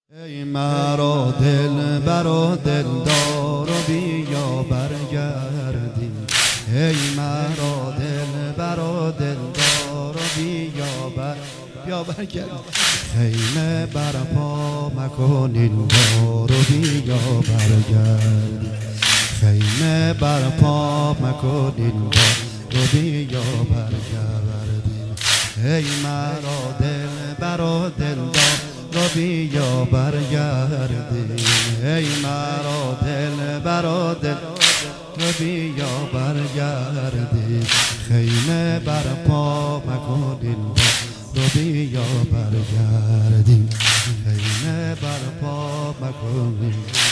ای مرا دل برا دلدار و بیا برگردی. ای مرا دل برا دلدار و بیا برگردی. خیمه برپا مکنین بار و بیا برگردی. خیمه برپا مکنین بار و بیا برگردی. ای مرا دل برا دلدار رو بیا برگردی. ای مرا دل برا دل رو بیا برگردی. خیمه برپا مکنین رو بیا برگردی. خیمه برپا مکنین.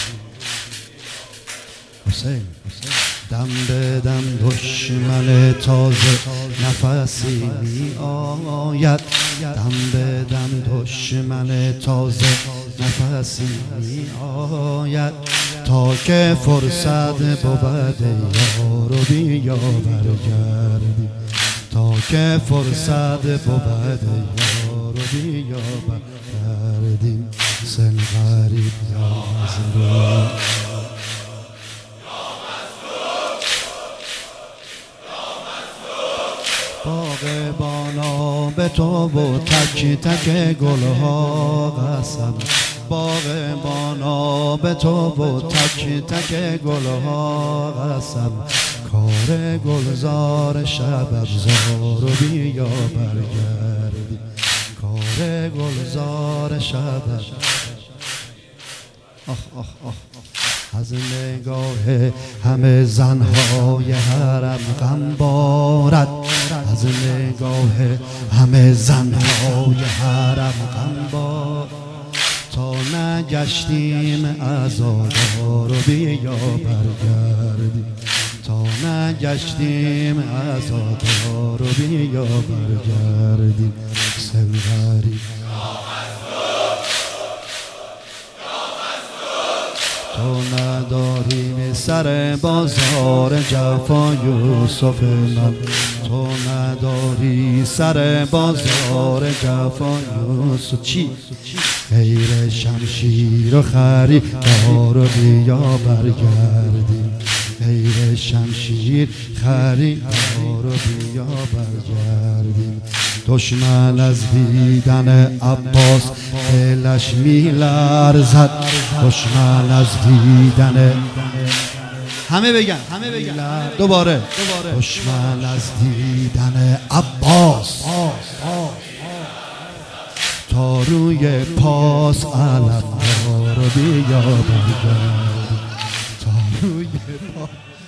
حسین دم به دم دشمن تازه نفسی می آید. دم به دم دشمن تازه نفسی می آید. تا که فرصت بود یارو بیا برگردی. تا که فرصت بود یارو بیا برگردی. سن غریب یا مظلوم باغبانا به تو و تک تک گلها قسم. باغبانا به تو و تک تک گلها قسم. کار گلزار شب ابزار و بیا برگردی. کار گلزار شب از نگاه همه زنهای حرم غم بارد. از نگاه همه زنهای حرم غم بارد. تا نگشتیم عزادار و بیا برگردی. تا نگشتیم عزادار و بیا برگردی. سن غریب تو نداری سر بازار جفا یوسف من. تو نداری سر بازار جفا یوسف. چی؟ غیر شمشیر و خریدار و بیا برگردی. غیر شمشیر خریدار و بیا برگردی. دشمن از دیدن عباس دلش میلرزد. دشمن از دیدن همه بگن دوباره. دشمن از دیدن عباس تا روی پاس علم رو بیا برگردی. تا روی پاس